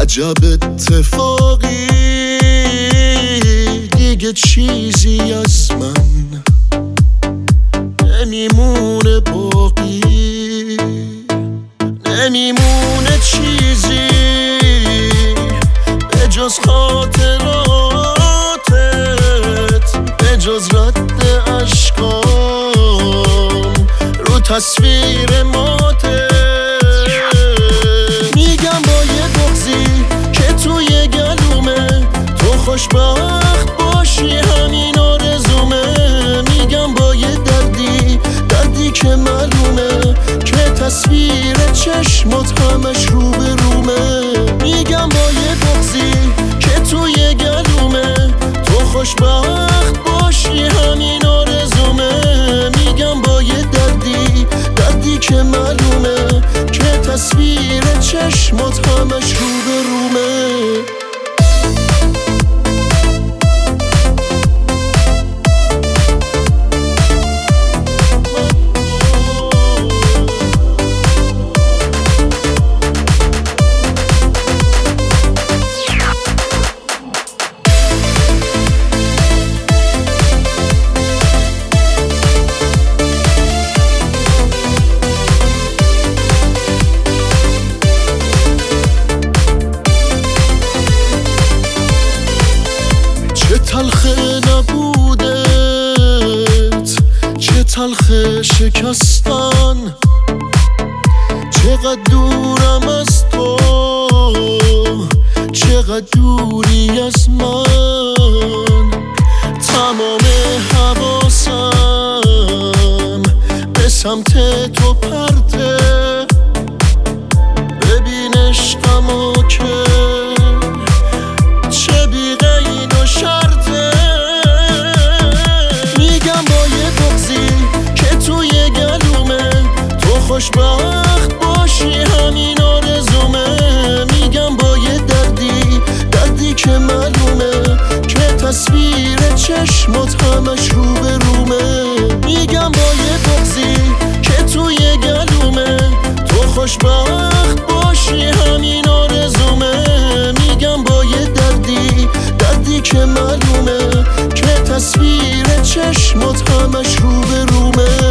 عجب اتفاقی دیگه چیزی از من نمیمونه باقی، نمیمونه چیزی به جز خاطراتت، به جز رد اشکام رو تصویر ماتت. میگم با یه بغضی که توی گلومه تو خوشبخت باشی همین آرزومه. میگم با یه دردی که معلومه که تصویر چشمات همش رو به رومه. میگم با یه بغضی که توی گلومه تو خوشبخت باشی همین آرزومه. میگم با یه دردی که معلومه که تصویر چشمات همش رو به رومه. چه تلخه نبودت، چه تلخه شکستن، چقدر دورم از تو، چقدر دوری از من. تمام حواسم به سمت تو پرته، ببین عشقمو که چه بی قید و شرطه. میگم با یه بغضی که توی گلومه تو خوشبخت باشی همین آرزومه. میگم با یه دردی که معلومه که تصویر چشمات همش رو به رومه. میگم با یه بغضی که توی گلومه تو خوشبخت باشی همین آرزومه. میگم با یه دردی که معلومه که تصویر چشمات همش رو به رومه.